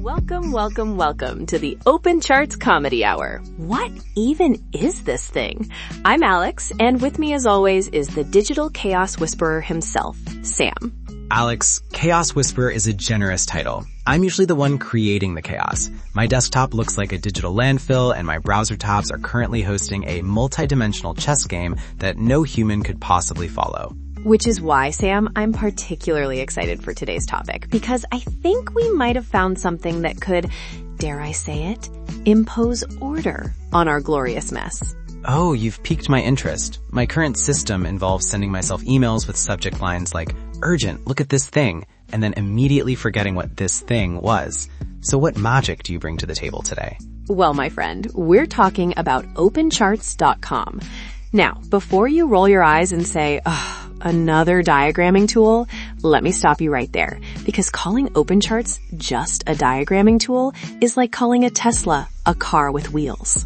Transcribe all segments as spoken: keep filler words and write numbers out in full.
Welcome, welcome, welcome to the Open Charts Comedy Hour. What even is this thing? I'm Alex, and with me as always is the digital chaos whisperer himself, Sam. Alex, Chaos Whisperer is a generous title. I'm usually the one creating the chaos. My desktop looks like a digital landfill, and my browser tabs are currently hosting a multi-dimensional chess game that no human could possibly follow. Which is why, Sam, I'm particularly excited for today's topic, because I think we might have found something that could, dare I say it, impose order on our glorious mess. Oh, you've piqued my interest. My current system involves sending myself emails with subject lines like, urgent, look at this thing, and then immediately forgetting what this thing was. So what magic do you bring to the table today? Well, my friend, we're talking about open charts dot com. Now, before you roll your eyes and say, ugh, another diagramming tool, let me stop you right there. Because calling OpenCharts just a diagramming tool is like calling a Tesla a car with wheels.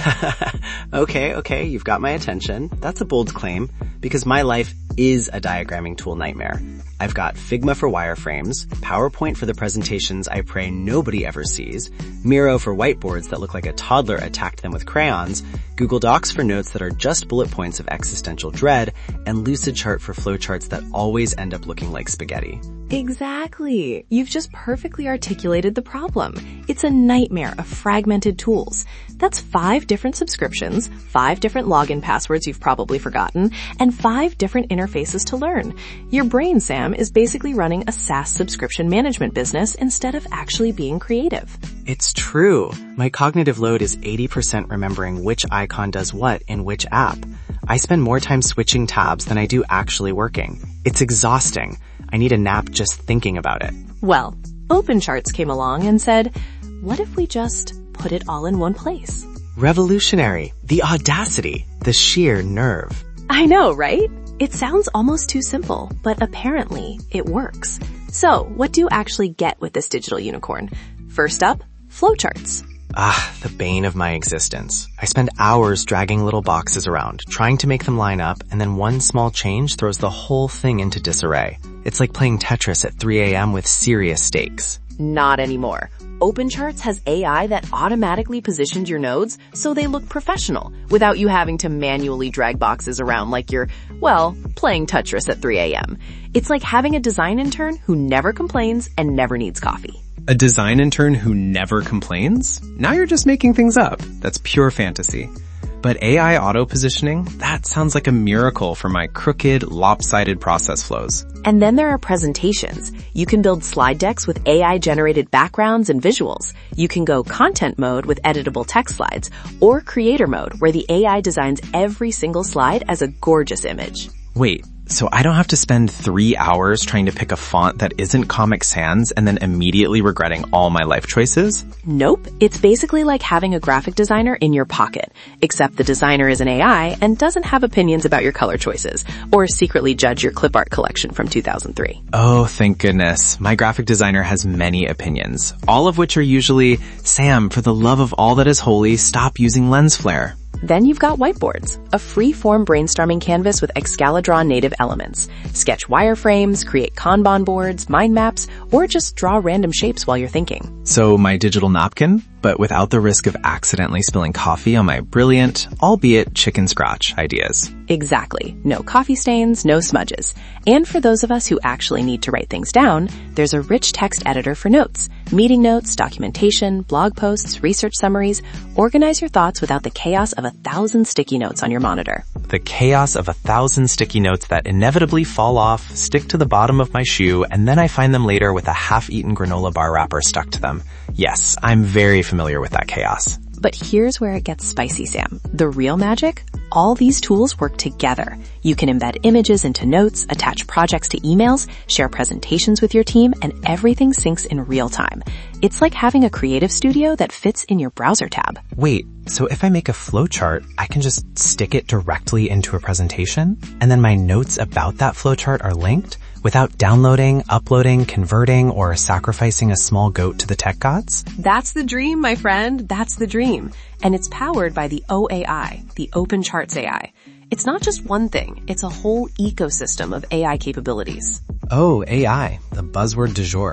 okay, okay, you've got my attention. That's a bold claim, because my life is a diagramming tool nightmare. I've got Figma for wireframes, PowerPoint for the presentations I pray nobody ever sees, Miro for whiteboards that look like a toddler attacked them with crayons, Google Docs for notes that are just bullet points of existential dread, and Lucidchart for flowcharts that always end up looking like spaghetti. Exactly. You've just perfectly articulated the problem. It's a nightmare of fragmented tools. That's five different subscriptions, five different login passwords you've probably forgotten, and five different interfaces to learn. Your brain, Sam, is basically running a SaaS subscription management business instead of actually being creative. It's true. My cognitive load is eighty percent remembering which icon does what in which app. I spend more time switching tabs than I do actually working. It's exhausting. I need a nap just thinking about it. Well, OpenCharts came along and said, what if we just put it all in one place? Revolutionary. The audacity. The sheer nerve. I know, right? It sounds almost too simple, but apparently it works. So, what do you actually get with this digital unicorn? First up, flowcharts. Ah, the bane of my existence. I spend hours dragging little boxes around, trying to make them line up, and then one small change throws the whole thing into disarray. It's like playing Tetris at three a.m. with serious stakes. Not anymore. OpenCharts has A I that automatically positions your nodes so they look professional without you having to manually drag boxes around like you're, well, playing Tetris at three a.m. It's like having a design intern who never complains and never needs coffee. A design intern who never complains? Now you're just making things up. That's pure fantasy. But A I auto-positioning? That sounds like a miracle for my crooked, lopsided process flows. And then there are presentations. You can build slide decks with A I-generated backgrounds and visuals. You can go content mode with editable text slides, or creator mode where the A I designs every single slide as a gorgeous image. Wait, so I don't have to spend three hours trying to pick a font that isn't Comic Sans and then immediately regretting all my life choices? Nope. It's basically like having a graphic designer in your pocket, except the designer is an A I and doesn't have opinions about your color choices, or secretly judge your clip art collection from two thousand three. Oh, thank goodness. My graphic designer has many opinions, all of which are usually, Sam, for the love of all that is holy, stop using lens flare. Then you've got whiteboards, a free-form brainstorming canvas with Excalidraw native elements. Sketch wireframes, create Kanban boards, mind maps, or just draw random shapes while you're thinking. So my digital napkin, but without the risk of accidentally spilling coffee on my brilliant, albeit chicken scratch, ideas. Exactly. No coffee stains, no smudges. And for those of us who actually need to write things down, there's a rich text editor for notes. Meeting notes, documentation, blog posts, research summaries. Organize your thoughts without the chaos of a thousand sticky notes on your monitor. The chaos of a thousand sticky notes that inevitably fall off, stick to the bottom of my shoe, and then I find them later with a half-eaten granola bar wrapper stuck to them. Yes, I'm very familiar with that chaos. But here's where it gets spicy, Sam. The real magic? All these tools work together. You can embed images into notes, attach projects to emails, share presentations with your team, and everything syncs in real time. It's like having a creative studio that fits in your browser tab. Wait, so if I make a flowchart, I can just stick it directly into a presentation? And then my notes about that flowchart are linked? Without downloading, uploading, converting, or sacrificing a small goat to the tech gods? That's the dream, my friend. That's the dream. And it's powered by the O A I, the OpenCharts A I. It's not just one thing. It's a whole ecosystem of A I capabilities. Oh, A I, the buzzword du jour.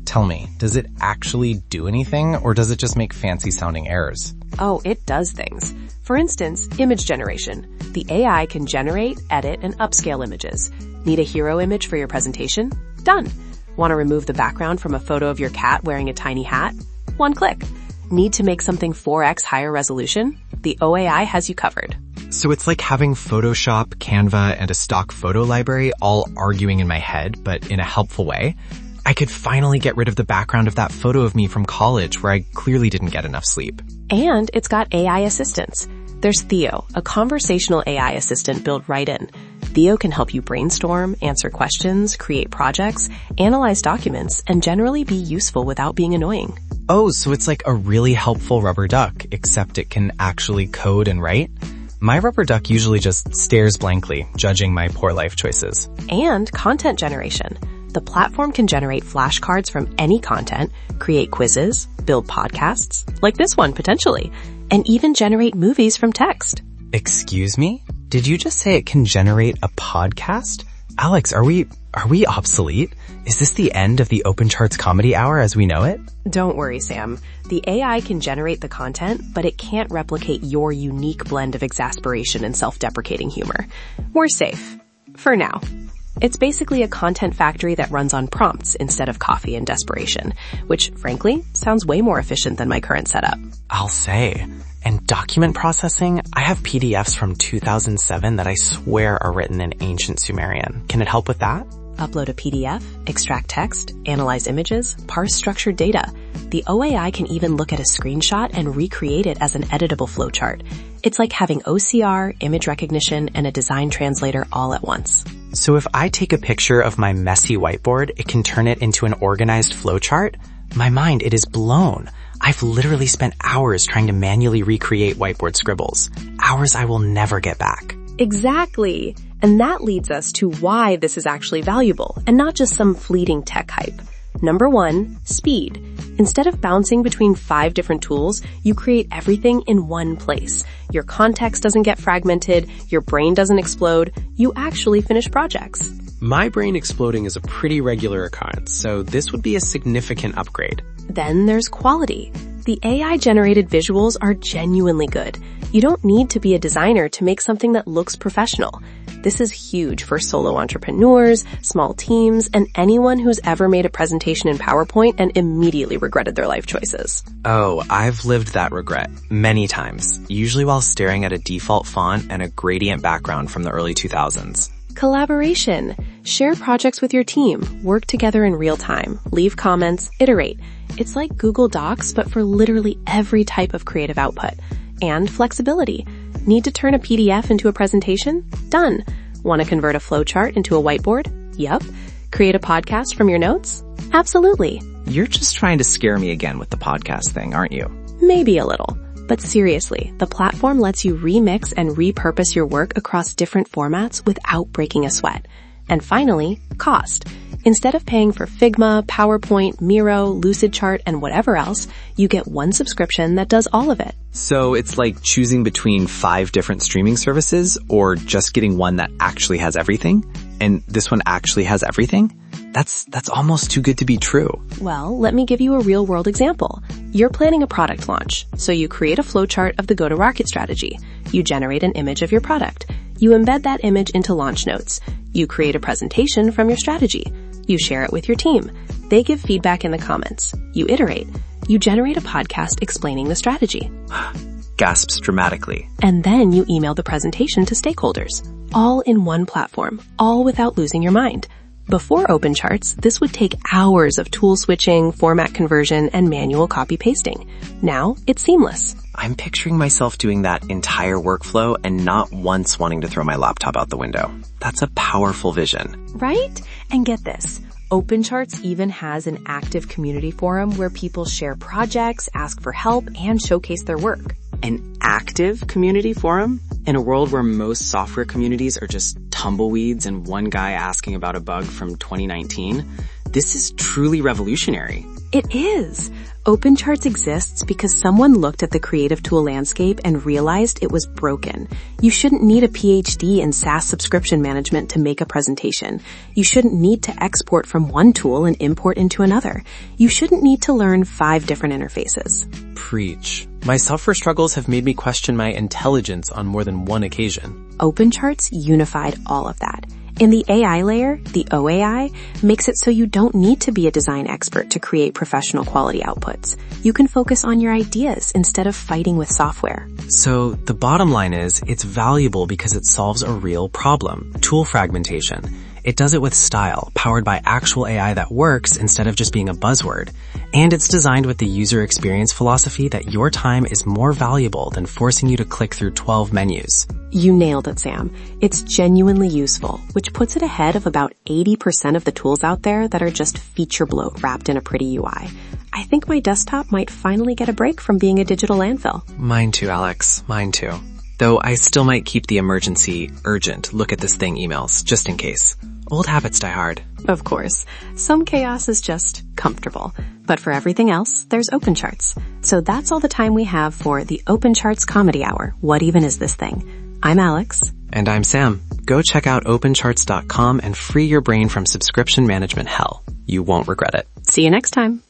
Tell me, does it actually do anything, or does it just make fancy-sounding errors? Oh, it does things. For instance, image generation. The A I can generate, edit, and upscale images. Need a hero image for your presentation? Done. Want to remove the background from a photo of your cat wearing a tiny hat? One click. Need to make something four x higher resolution? The O A I has you covered. So it's like having Photoshop, Canva, and a stock photo library all arguing in my head, but in a helpful way. I could finally get rid of the background of that photo of me from college where I clearly didn't get enough sleep. And it's got A I assistance. There's Theo, a conversational A I assistant built right in. Theo can help you brainstorm, answer questions, create projects, analyze documents, and generally be useful without being annoying. Oh, so it's like a really helpful rubber duck, except it can actually code and write? My rubber duck usually just stares blankly, judging my poor life choices. And content generation. The platform can generate flashcards from any content, create quizzes, build podcasts, like this one potentially, and even generate movies from text. Excuse me? Did you just say it can generate a podcast? Alex, are we, are we obsolete? Is this the end of the Open Charts comedy hour as we know it? Don't worry, Sam. The A I can generate the content, but it can't replicate your unique blend of exasperation and self-deprecating humor. We're safe. For now. It's basically a content factory that runs on prompts instead of coffee and desperation, which, frankly, sounds way more efficient than my current setup. I'll say. And document processing, I have P D Fs from two thousand seven that I swear are written in ancient Sumerian. Can it help with that? Upload a P D F, extract text, analyze images, parse structured data. The O A I can even look at a screenshot and recreate it as an editable flowchart. It's like having O C R, image recognition, and a design translator all at once. So if I take a picture of my messy whiteboard, it can turn it into an organized flowchart? My mind, it is blown. I've literally spent hours trying to manually recreate whiteboard scribbles. Hours I will never get back. Exactly. And that leads us to why this is actually valuable and not just some fleeting tech hype. Number one, speed. Instead of bouncing between five different tools, you create everything in one place. Your context doesn't get fragmented, your brain doesn't explode, you actually finish projects. My brain exploding is a pretty regular occurrence, so this would be a significant upgrade. Then there's quality. The A I-generated visuals are genuinely good. You don't need to be a designer to make something that looks professional. This is huge for solo entrepreneurs, small teams, and anyone who's ever made a presentation in PowerPoint and immediately regretted their life choices. Oh, I've lived that regret many times, usually while staring at a default font and a gradient background from the early two thousands. Collaboration. Share projects with your team. Work together in real time. Leave comments. Iterate. It's like Google Docs, but for literally every type of creative output. And flexibility. Need to turn a P D F into a presentation? Done. Want to convert a flowchart into a whiteboard? Yup. Create a podcast from your notes? Absolutely. You're just trying to scare me again with the podcast thing, aren't you? Maybe a little. But seriously, the platform lets you remix and repurpose your work across different formats without breaking a sweat. And finally, cost. Instead of paying for Figma, PowerPoint, Miro, Lucidchart, and whatever else, you get one subscription that does all of it. So it's like choosing between five different streaming services or just getting one that actually has everything? And this one actually has everything? That's, that's almost too good to be true. Well, let me give you a real world example. You're planning a product launch, so you create a flowchart of the go-to-market strategy. You generate an image of your product. You embed that image into launch notes. You create a presentation from your strategy. You share it with your team. They give feedback in the comments. You iterate. You generate a podcast explaining the strategy. Gasps dramatically. And then you email the presentation to stakeholders. All in one platform, all without losing your mind. Before Open Charts, this would take hours of tool switching, format conversion, and manual copy pasting. Now, it's seamless. I'm picturing myself doing that entire workflow and not once wanting to throw my laptop out the window. That's a powerful vision. Right? And get this. Open Charts even has an active community forum where people share projects, ask for help, and showcase their work. An active community forum? In a world where most software communities are just tumbleweeds and one guy asking about a bug from twenty nineteen, This is truly revolutionary. It is. OpenCharts exists because someone looked at the creative tool landscape and realized it was broken. You shouldn't need a P H D in SaaS subscription management to make a presentation. You shouldn't need to export from one tool and import into another. You shouldn't need to learn five different interfaces. Preach. My software struggles have made me question my intelligence on more than one occasion. OpenCharts unified all of that. And the A I layer, the O A I, makes it so you don't need to be a design expert to create professional quality outputs. You can focus on your ideas instead of fighting with software. So the bottom line is, it's valuable because it solves a real problem, tool fragmentation. It does it with style, powered by actual A I that works instead of just being a buzzword. And it's designed with the user experience philosophy that your time is more valuable than forcing you to click through twelve menus. You nailed it, Sam. It's genuinely useful, which puts it ahead of about eighty percent of the tools out there that are just feature bloat wrapped in a pretty U I. I think my desktop might finally get a break from being a digital landfill. Mine too, Alex. Mine too. Though I still might keep the emergency, urgent, look at this thing emails, just in case. Old habits die hard. Of course. Some chaos is just comfortable. But for everything else, there's OpenCharts. So that's all the time we have for the OpenCharts Comedy Hour. What even is this thing? I'm Alex. And I'm Sam. Go check out open charts dot com and free your brain from subscription management hell. You won't regret it. See you next time.